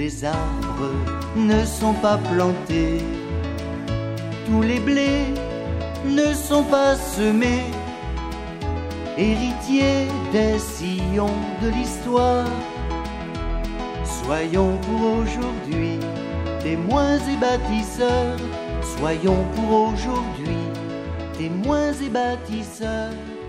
les arbres ne sont pas plantés, tous les blés ne sont pas semés, héritiers des sillons de l'histoire. Soyons pour aujourd'hui témoins et bâtisseurs, soyons pour aujourd'hui témoins et bâtisseurs.